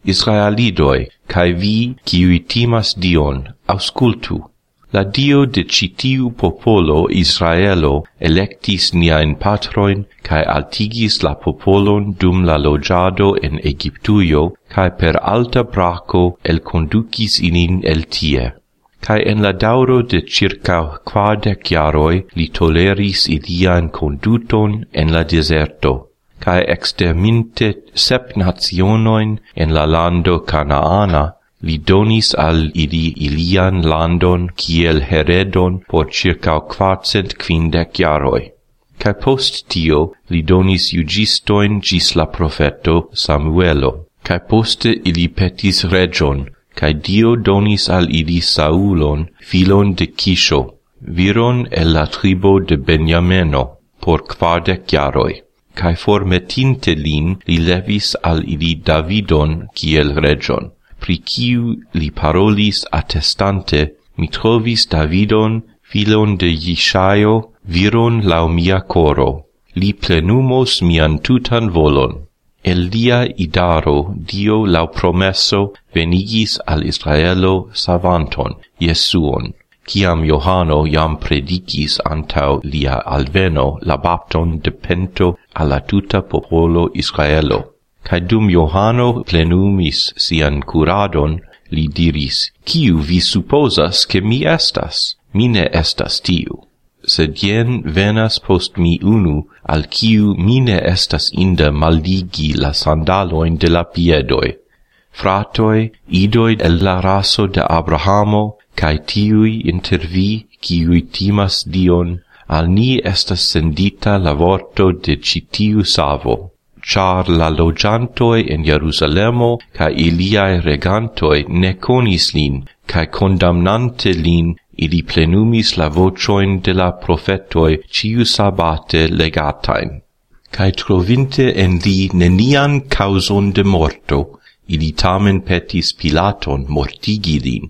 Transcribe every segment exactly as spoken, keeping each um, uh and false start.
Israelidoi, cae vi, kiui timas Dion, auscultu. La Dio de citiu popolo Israelo electis niain patroin, cae altigis la popolon dum la lojado en Egyptuio, cae per alta braco el conducis inin el tie. Cae en la dauro de circa quardec jaroi li toleris ilian conduton en la deserto, cae exterminte sep nationoin en la lando Canaana, li donis al ili ilian landon kiel heredon por circa quartcent quindec jaroi. Cae post tio li donis iugistoin gis la profeto Samuelo, cae poste ili petis region, cae Dio donis al ili Saulon, filon de Kisho, viron el la tribo de Benjameno, por quardec jaroi. Cae formetinte lin, li levis al ili Davidon kiel region, pri kiu li parolis attestante, mi trovis Davidon, filon de Jishaio, viron lau mia coro, li plenumos mian tutan volon. El lia idaro Dio lau promesso venigis al Israelo savanton, Jesuon, ciam Johano jam predicis antau lia alveno la bapton de pento alla tuta popolo Israelo. Cae dum Johano plenumis sian curadon, li diris, Ciu vi supposas che mi estas? Mi ne estas tiu. Sed jen venas post mi unu, al ciu mi ne estas inde maldigi la sandaloin de la piedoi. Fratoi, idoi el la raso de Abrahamo, cae tiui inter vi, ciui timas Dion, al ni estas sendita la vorto de citiu savo. Char la logiantoi en Jerusalemo cae iliae regantoi ne conis lin, cae condamnante lin, ili plenumis la vocioin de la profetoi ciu sabate legatain. Cae trovinte en li nenian causon de morto, ili tamen petis Pilaton mortigi lin.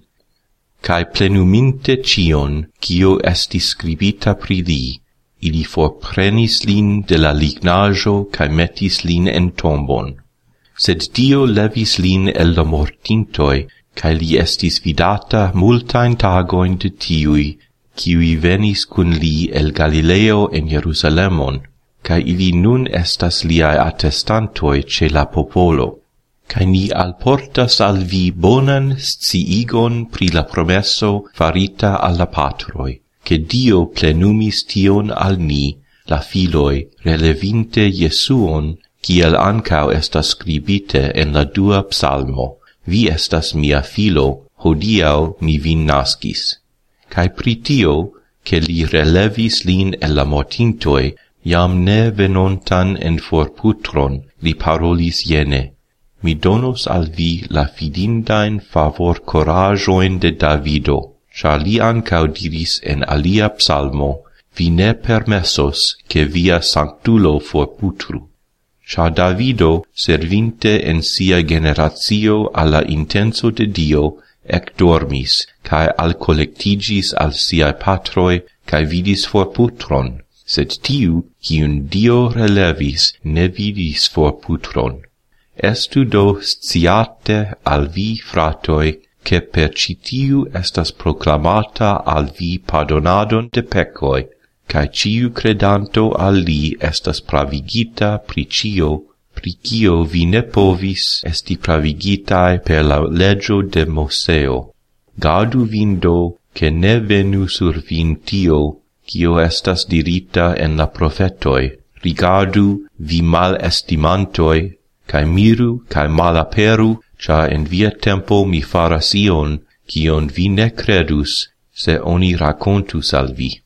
Cae plenuminte cion, cio estis scribita pri li, ili forprenis lin de la lignajo cae metis lin en tombon. Sed Dio levis lin el la mortintoi, cae li estis vidata multain tagoin de tiui, kiui venis cun li el Galileo en Jerusalemon, cae ili nun estas liae attestantoi ce la popolo. Cae ni alportas al vi bonan sciigon pri la promesso farita alla patroi, che Dio plenumis tion al ni, la filoi, relevinte Jesuon, kiel ancau estas scribite en la dua psalmo, vi estas mia filo, hodiau mi vin nascis. Cae pri tio, che li relevis lin el la mortintoi, jam ne venontan en forputron, li parolis jene, mi donos al vi la fidindain favor corajoin de Davido, char li ancau diris en alia psalmo, vi ne permessos che via sanctulo forputru. Char Davido, serviinte en sia generatio alla intenso de Dio, ec dormis, cae al collectigis al siae patroi, cae vidis forputron, sed tiu, cium Dio relevis, ne vidis forputron. Estu do sciate al vi, fratoi, che per citiu estas proclamata al vi pardonadon de pecoi, cae ciu credanto al li estas pravigita pri cio, pri cio vi ne povis esti pravigitae per la legio de Moseo. Gardu vin do, che ne venu sur vin tio, cio estas dirita en la profetoi. Rigardu vi mal estimantoi, cae miru, cae malaperu, cia in via tempo mi faras ion, cion vi ne credus, se oni racontus al vi.